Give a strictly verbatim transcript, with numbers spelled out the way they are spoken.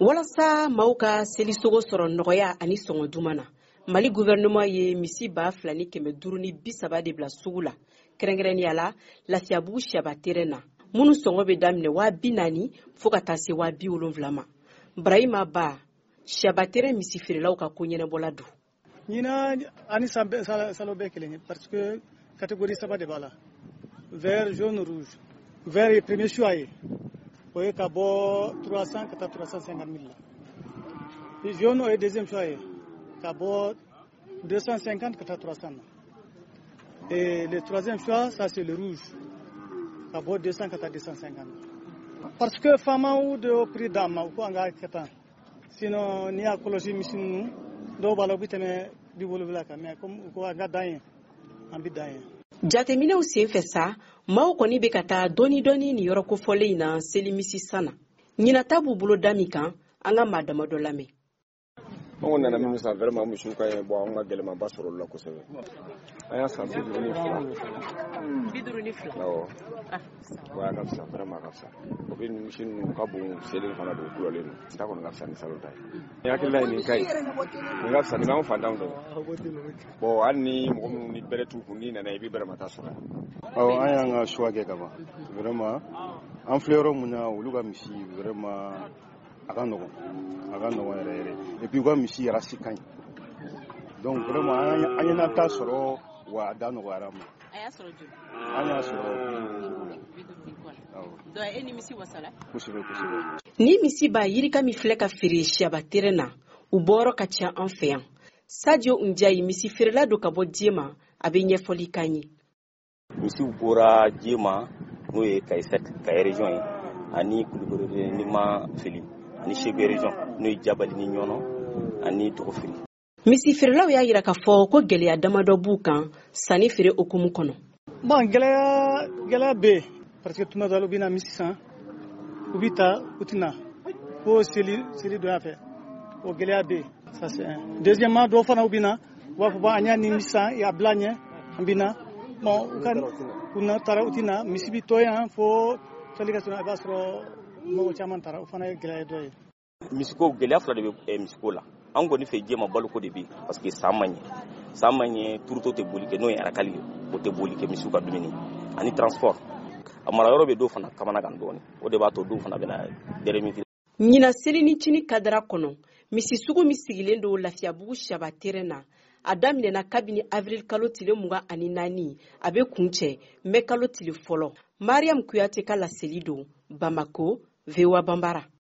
Walasa maaw ka selisogo sɔrɔ nɔgɔya ani sɔngɔ duman na, Mali gouvernement ye misi ba fila ni kɛmɛ duuru ni bi saba de bila sugu la, kɛrɛnkɛrɛnnenya la Lafiyabugu Siyaba terrain na. Minnu sɔngɔ bɛ daminɛ waa bi naani fo ka taa se waa bi wolonwula ma. Brahima Ba, Siyaba terrain misi feerelaw ka ko ɲɛnabɔla don. Ɲina ani salo bɛɛ kelen parce que catégorie saba de b'a la. Vert, jaune, rouge. Vert ye premier choix ye. O ye ka bɔ trois cents ka taa trois cent cinquante mille la. Et jaune o ye deuxième choix ye. Ka bɔ deux cent cinquante ka taa trois cents. Et le troisième choix, ça c'est le rouge. Ka bɔ deux cents ka taa deux cent cinquante. Parce que fama ou de prix d'âme ko anga ketan. Sinon ni a kolosi misinu do balo biteme bi wolowula ka mais comme ko anga dayen an bi dayen. Jateminɛw senfɛ sa, maaw kɔni bɛ ka taa dɔɔni dɔɔni ni yɔrɔ kofɔlen in na selimisi sana. Ɲinata b'u bolo da min kan, an ka maa dama dɔ lamɛn. On nana minnu san vraiment misiw ka ɲi bon an ka gɛlɛmanba sɔrɔ olu la kosɛbɛ. An y'a san bi duuru ni fila. bi duuru ni fila. Awɔ. Wa ka fisa vraiment ka fisa. O bɛ misi ninnu ka bon seli fana don kulɔlen don. N ta kɔni ka fisa ni salo ta ye. Ni hakilila ye nin ka ɲi. Nin ka fisa nin b'anw fantanw dɔn. Bon hali ni mɔgɔ minnu ni bɛrɛ t'u kun n'i nana i bɛ bɛrɛmata sɔrɔ. Awɔ an y'an ka choix kɛ ka ban. Vraiment an filɛ yɔrɔ mun na olu ka misi vraiment a ka nɔgɔn. A ka nɔgɔn yɛrɛ yɛrɛ. Et puis u ka misi rasi ka ɲi. Donc vraiment an ye n'an ta sɔrɔ wa a da nɔgɔyara ma. A y'a sɔrɔ joli? An y'a sɔrɔ bi duuru ni kɔ. Awɔ. Donc e ni misi wasala? Kosɛbɛ kosɛbɛ. Ni misi ba yirika min filɛ ka feere Siyaba terrain na, u bɔyɔrɔ ka ca an fɛ yan. Sadio Ndiaye misi feerela don ka bɔ Diema, a bɛ ɲɛfɔli k'an ye. Misiw bɔra Diema n'o ye Kayisɛte Kaye région ye ani Kulukoro ni ma fili ani Segu région n'o ye Jabali ni Ɲɔnɔ ani Tɔgɔfili. Misi feerelaw y'a jira k'a fɔ ko gɛlɛya damadɔ b'u kan sanni feere okumu kɔnɔ. Bon gɛlɛya gɛlɛya bɛ yen parce que tuma dɔ la u bɛna misi san u bɛ taa u tɛna fo seli seli dɔ fɛ o gɛlɛya bɛ yen. Ça c'est un. Deuxièmement dɔw fana u bɛna u b'a fɔ bon an y'a ni misi san y'a bila ɲɛ an bɛ na bon u ka u na taara u tɛna misi bɛ to yan fo seli ka tɛmɛ i b'a sɔrɔ mɔgɔ caman taara o fana ye gɛlɛya dɔ ye. Misiko gɛlɛya fila de bɛ misiko la. An kɔni fɛ Diema baloko de bɛ parce que san man ɲɛ san man ɲɛ turuto tɛ boli kɛ n'o ye arakali ye o tɛ boli kɛ misiw ka dumuni ani transport a mara yɔrɔ bɛ dɔw fana kamana kan dɔɔni o de b'a to dɔw fana bɛna dɛrɛmiti. Ɲina seli ni cini kadara kɔnɔ misi sugu min sigilen don Lafiyabugu Siyaba terrain na a daminɛna kabini avril kalo tile mugan ani naani a bɛ kun cɛ mai kalo tile fɔlɔ. Mariam Kuyate ka laseli don Bamako, V O A Bambara.